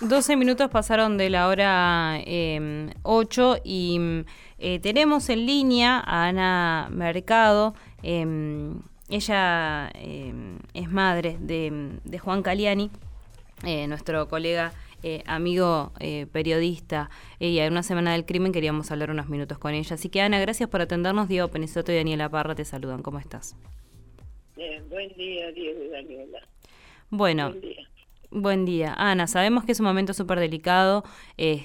12 minutos pasaron de la hora 8 y tenemos en línea a Ana Mercado. Ella es madre de Juan Caliani, nuestro colega, amigo, periodista. Y en una semana del crimen queríamos hablar unos minutos con ella. Así que, Ana, gracias por atendernos. Diego Penizzotto y Daniela Parra te saludan. ¿Cómo estás? Bien, buen día, Diego y Daniela. Bueno. Buen día. Buen día. Ana, sabemos que es un momento súper delicado y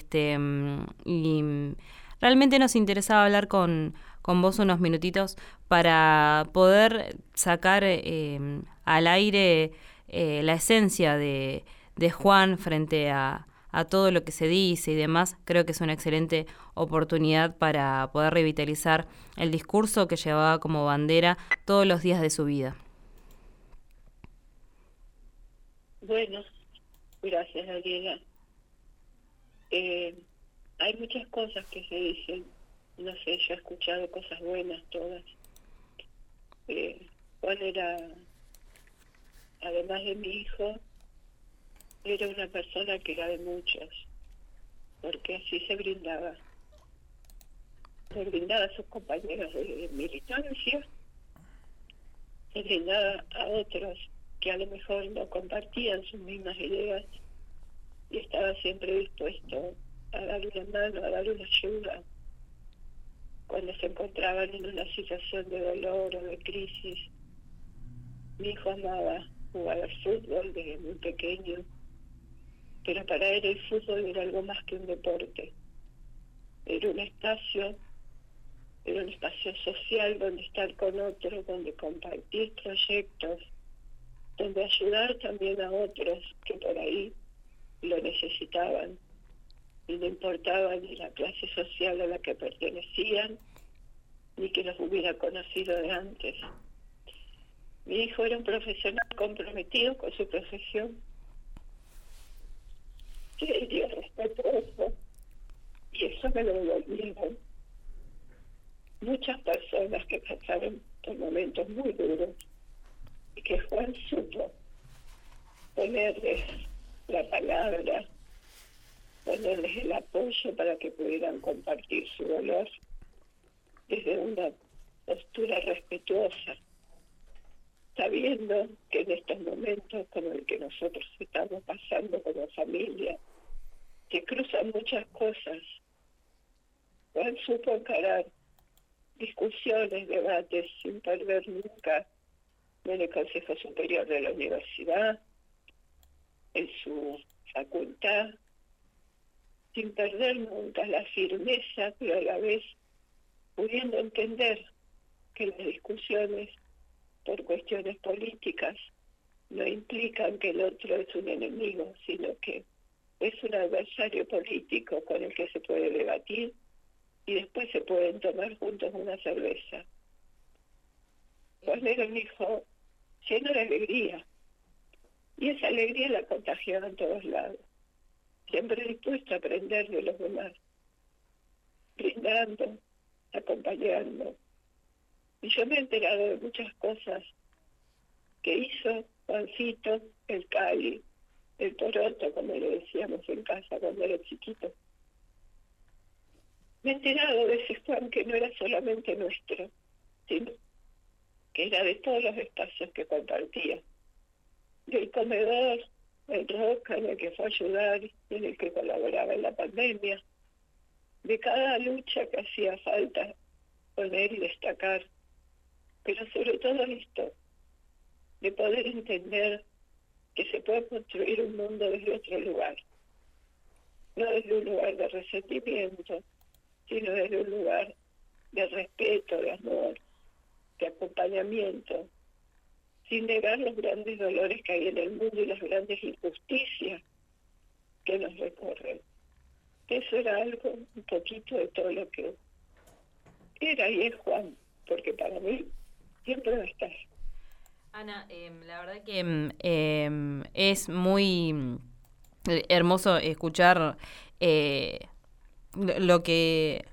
realmente nos interesaba hablar con vos unos minutitos para poder sacar al aire la esencia de Juan frente a todo lo que se dice y demás. Creo que es una excelente oportunidad para poder revitalizar el discurso que llevaba como bandera todos los días de su vida. Bueno, gracias, Daniela. Hay muchas cosas que se dicen. No sé, yo he escuchado cosas buenas todas. Juan era, además de mi hijo, era una persona que era de muchos, porque así se brindaba. Se brindaba a sus compañeros de militancia, se brindaba a otros que a lo mejor no compartían sus mismas ideas y estaba siempre dispuesto a dar una mano, a dar una ayuda cuando se encontraban en una situación de dolor o de crisis. Mi hijo amaba jugar al fútbol desde muy pequeño, pero para él el fútbol era algo más que un deporte. Era un espacio social donde estar con otros, donde compartir proyectos, donde ayudar también a otros que por ahí lo necesitaban y no importaba ni la clase social a la que pertenecían ni que los hubiera conocido de antes. Mi hijo era un profesional comprometido con su profesión, serio, respetuoso, y eso me lo devolvieron muchas personas que pasaron por momentos muy duros y que Juan supo ponerles la palabra, ponerles el apoyo para que pudieran compartir su dolor desde una postura respetuosa, sabiendo que en estos momentos como el que nosotros estamos pasando como familia, que cruzan muchas cosas, Juan supo encarar discusiones, debates, sin perder nunca en el Consejo Superior de la Universidad, en su facultad, sin perder nunca la firmeza, pero a la vez pudiendo entender que las discusiones por cuestiones políticas no implican que el otro es un enemigo, sino que es un adversario político con el que se puede debatir y después se pueden tomar juntos una cerveza. Juan era un hijo lleno de alegría, y esa alegría la contagiaba en todos lados, siempre dispuesto a aprender de los demás, brindando, acompañando. Y yo me he enterado de muchas cosas que hizo Juancito, el Cali, el Poroto, como le decíamos en casa cuando era chiquito. Me he enterado de ese Juan que no era solamente nuestro, sino que era de todos los espacios que compartía. Del comedor, el Roca, en el que fue a ayudar y en el que colaboraba en la pandemia, de cada lucha que hacía falta poner y destacar, pero sobre todo esto, de poder entender que se puede construir un mundo desde otro lugar, no desde un lugar de resentimiento, sino desde un lugar de respeto, de amor, de acompañamiento, sin negar los grandes dolores que hay en el mundo y las grandes injusticias que nos recorren. Eso era algo, un poquito de todo lo que era y es Juan, porque para mí siempre va a estar. Ana, la verdad que es muy hermoso escuchar lo que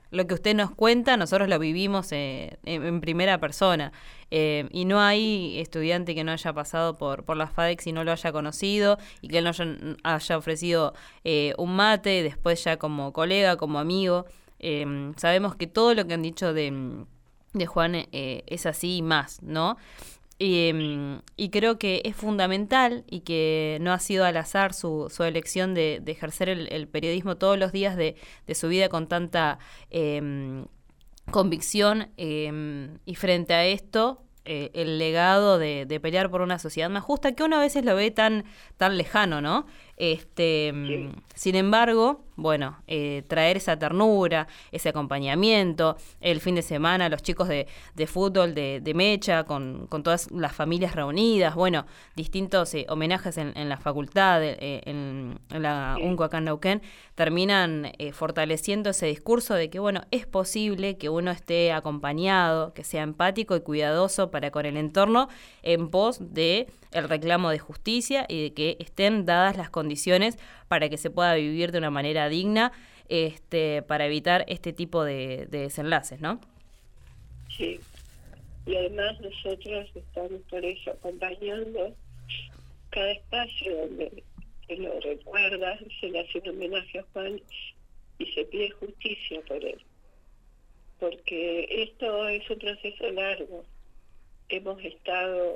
lo que usted nos cuenta, nosotros lo vivimos en primera persona. Y no hay estudiante que no haya pasado por la FADEX y no lo haya conocido y que él no haya ofrecido un mate, después ya como colega, como amigo. Sabemos que todo lo que han dicho de Juan es así y más, ¿no? Y creo que es fundamental y que no ha sido al azar su elección de ejercer el periodismo todos los días de su vida con tanta convicción, y frente a esto el legado de pelear por una sociedad más justa, que uno a veces lo ve tan lejano, ¿no? Sí. Sin embargo, bueno, traer esa ternura, ese acompañamiento, el fin de semana, los chicos de fútbol de Mecha, con todas las familias reunidas, bueno, distintos homenajes en la facultad, en la Sí. UNCO acá en Neuquén, terminan fortaleciendo ese discurso de que, bueno, es posible que uno esté acompañado, que sea empático y cuidadoso para con el entorno en pos de el reclamo de justicia y de que estén dadas las condiciones para que se pueda vivir de una manera digna, para evitar este tipo de desenlaces, ¿no? Sí. Y además nosotros estamos por eso acompañando cada espacio donde se lo recuerda, se le hace un homenaje a Juan y se pide justicia por él. Porque esto es un proceso largo. Hemos estado,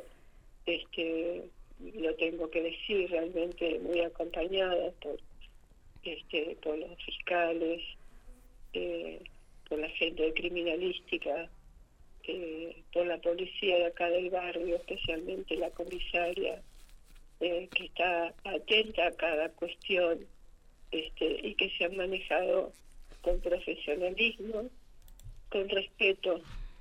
lo tengo que decir, realmente muy acompañados por los fiscales, por la gente de criminalística, por la policía de acá del barrio, especialmente la comisaria, que está atenta a cada cuestión, y que se han manejado con profesionalismo, con respeto,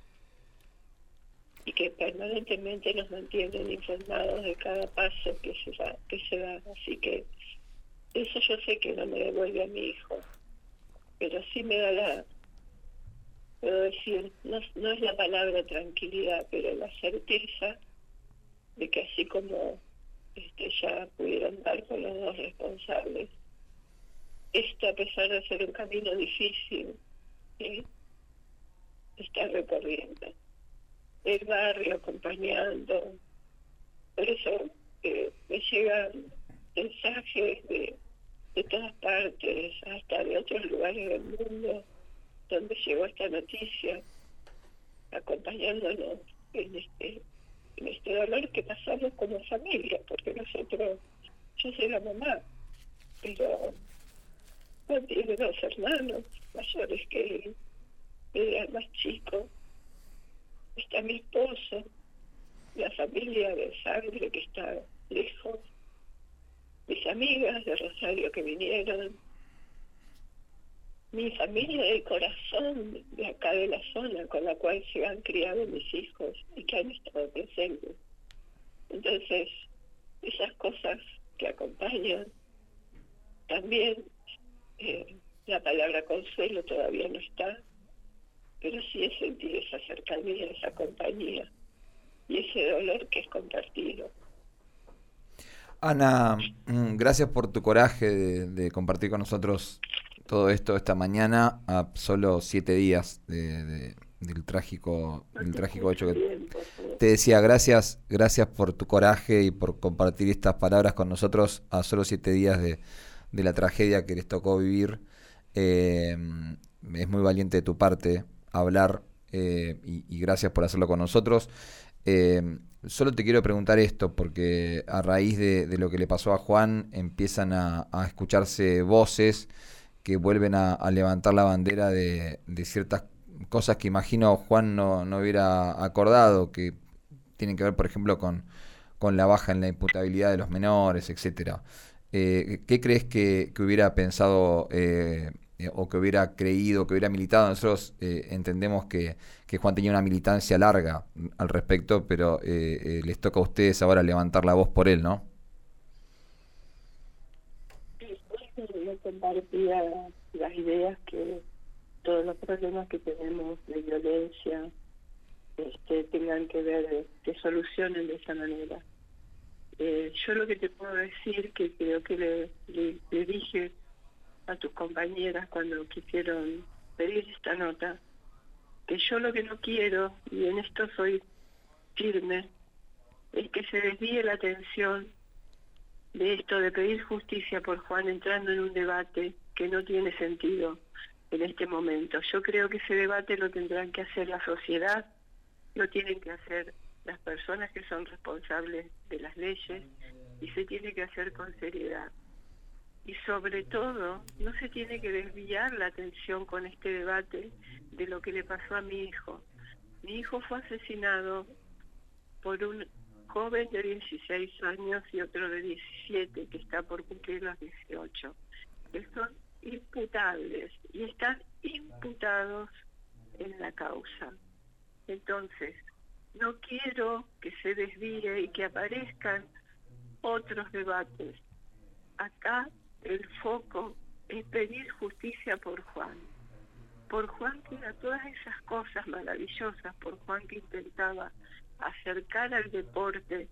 y que permanentemente nos mantienen informados de cada paso que se da. Así que eso yo sé que no me devuelve a mi hijo, pero sí me da puedo decir, no es la palabra tranquilidad, pero la certeza de que así como ya pudieron dar con los dos responsables, esto, a pesar de ser un camino difícil, ¿sí?, está recorriendo el barrio, acompañando. Por eso me llegan mensajes de todas partes, hasta de otros lugares del mundo, donde llegó esta noticia, acompañándonos en este dolor que pasamos como familia, porque yo soy la mamá, pero Juan tiene dos hermanos mayores que él era el más chico, está mi esposo, la familia de sangre que está lejos, mis amigas de Rosario que vinieron, mi familia de corazón de acá de la zona con la cual se han criado mis hijos y que han estado presentes. Entonces, esas cosas que acompañan, también la palabra consuelo todavía no está, pero sí es sentir esa cercanía, esa compañía y ese dolor que es compartido. Ana, gracias por tu coraje de compartir con nosotros todo esto esta mañana, a solo 7 días del trágico hecho que te decía. Gracias por tu coraje y por compartir estas palabras con nosotros a solo 7 días de la tragedia que les tocó vivir. Es muy valiente de tu parte hablar, y gracias por hacerlo con nosotros. Solo te quiero preguntar esto, porque a raíz de lo que le pasó a Juan empiezan a escucharse voces que vuelven a levantar la bandera de ciertas cosas que imagino Juan no hubiera acordado, que tienen que ver, por ejemplo, con la baja en la imputabilidad de los menores, etcétera. ¿Qué crees que hubiera pensado, o que hubiera creído, que hubiera militado? Nosotros entendemos que Juan tenía una militancia larga al respecto, pero les toca a ustedes ahora levantar la voz por él, ¿no? Yo compartía las ideas que todos los problemas que tenemos de violencia tengan que ver, que solucionen de esa manera. Yo lo que te puedo decir, que creo que le dije a tus compañeras cuando quisieron pedir esta esta nota, que yo lo que no quiero, y en esto soy firme, es que se desvíe la atención de esto de pedir justicia por Juan entrando en un debate que no tiene sentido en este momento. Yo creo que ese debate lo tendrán que hacer la sociedad, lo tienen que hacer las personas que son responsables de las leyes y se tiene que hacer con seriedad. Y sobre todo, no se tiene que desviar la atención con este debate de lo que le pasó a mi hijo. Mi hijo fue asesinado por un joven de 16 años y otro de 17 que está por cumplir los 18, que son imputables y están imputados en la causa. Entonces, no quiero que se desvíe y que aparezcan otros debates. Acá el foco es pedir justicia por Juan que era todas esas cosas maravillosas, por Juan que intentaba acercar al deporte,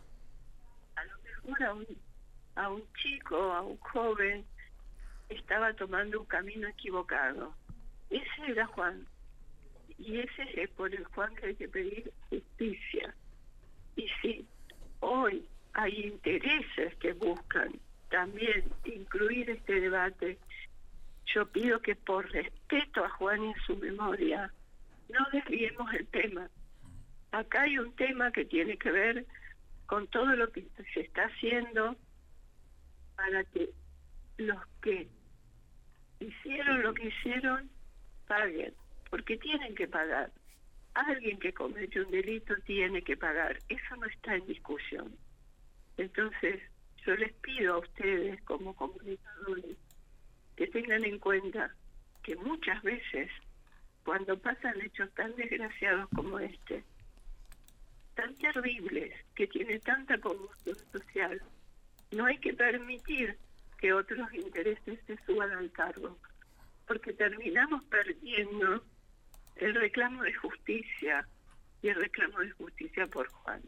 a lo mejor a un chico, a un joven, estaba tomando un camino equivocado. Ese era Juan, y ese es por el Juan que hay que pedir justicia. Y si hoy hay intereses que buscan también incluir este debate, yo pido que por respeto a Juan y a su memoria, no desviemos el tema. Acá hay un tema que tiene que ver con todo lo que se está haciendo para que los que hicieron lo que hicieron paguen, porque tienen que pagar. Alguien que comete un delito tiene que pagar. Eso no está en discusión. Entonces, yo les pido a ustedes como comunicadores que tengan en cuenta que muchas veces, cuando pasan hechos tan desgraciados como este, tan terribles, que tiene tanta conmoción social, no hay que permitir que otros intereses se suban al cargo, porque terminamos perdiendo el reclamo de justicia y el reclamo de justicia por Juan.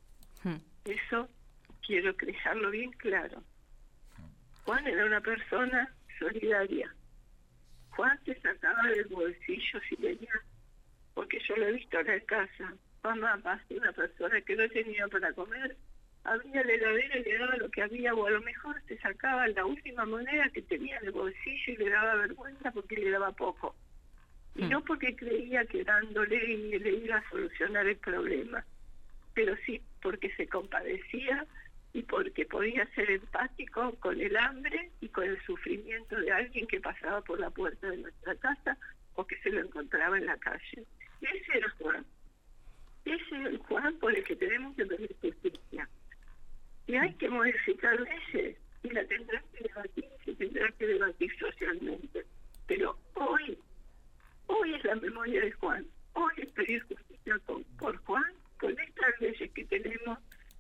Eso quiero dejarlo bien claro. Juan era una persona solidaria. Juan se sacaba del bolsillo si tenía, porque yo lo he visto acá en casa, mamá, una persona que no tenía para comer, abría la heladera y le daba lo que había, o a lo mejor se sacaba la última moneda que tenía en el bolsillo y le daba vergüenza porque le daba poco. Y no porque creía que dándole le iba a solucionar el problema, pero sí porque se compadecía y porque podía ser empático con el hambre y con el sufrimiento de alguien que pasaba por la puerta de nuestra casa o que se lo encontraba en la calle. Ese era Juan. Ese es el Juan por el que tenemos que pedir justicia. Y hay que modificar leyes y la tendrán que debatir, se tendrá que debatir socialmente. Pero hoy es la memoria de Juan. Hoy es pedir justicia por Juan, con estas leyes que tenemos,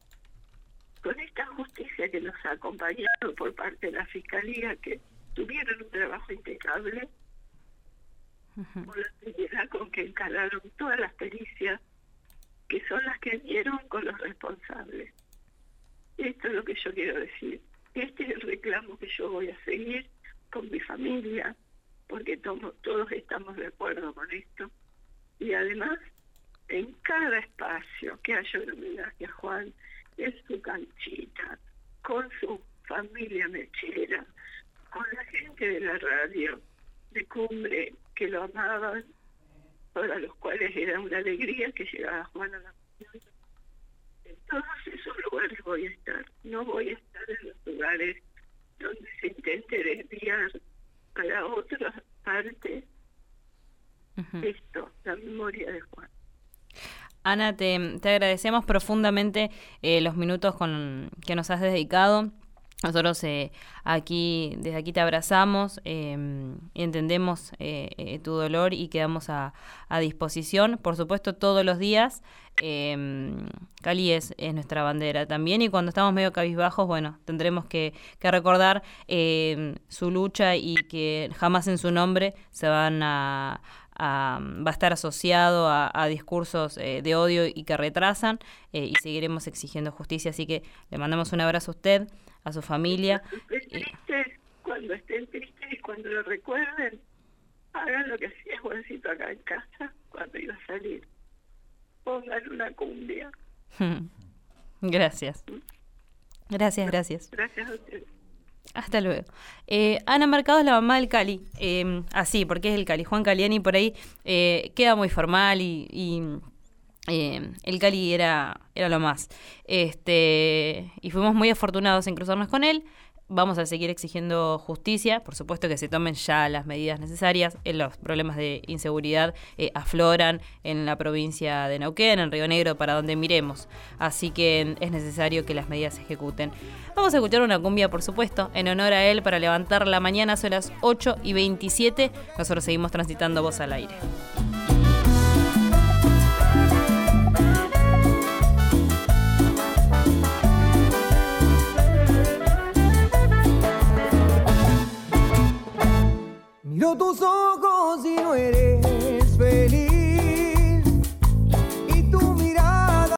con esta justicia que nos ha acompañado por parte de la Fiscalía, que tuvieron un trabajo impecable, con la seriedad con que encararon todas las pericias, que son las que dieron con los responsables. Esto es lo que yo quiero decir. Este es el reclamo que yo voy a seguir con mi familia, porque todos estamos de acuerdo con esto. Y además, en cada espacio que haya un homenaje a Juan, en su canchita, con su familia mechera, con la gente de la radio, de Cumbre, que lo amaban, para los cuales era una alegría que llegara Juan a la mañana. En todos esos lugares voy a estar. No voy a estar en los lugares donde se intente desviar para otra parte esto, la memoria de Juan. Ana, te agradecemos profundamente los minutos que nos has dedicado. Nosotros desde aquí te abrazamos y entendemos tu dolor y quedamos a disposición. Por supuesto, todos los días. Cali es nuestra bandera también, y cuando estamos medio cabizbajos, bueno, tendremos que recordar su lucha y que jamás en su nombre va a estar asociado a discursos de odio y que retrasan, y seguiremos exigiendo justicia. Así que le mandamos un abrazo a usted, a su familia. Cuando estén tristes y cuando lo recuerden, hagan lo que hacía Juancito acá en casa cuando iba a salir. Pongan una cumbia. Gracias. Gracias. Gracias a ustedes. Hasta luego. Ana Mercado es la mamá del Cali. Así, porque es el Cali. Juan Caliani por ahí queda muy formal y el Cali era lo más. Y fuimos muy afortunados en cruzarnos con él. Vamos a seguir exigiendo justicia, por supuesto que se tomen ya las medidas necesarias. Los problemas de inseguridad afloran en la provincia de Neuquén, en Río Negro, para donde miremos. Así que es necesario que las medidas se ejecuten. Vamos a escuchar una cumbia, por supuesto, en honor a él, para levantar la mañana. Son las 8:27. Nosotros seguimos transitando Voz al Aire. Miro tus ojos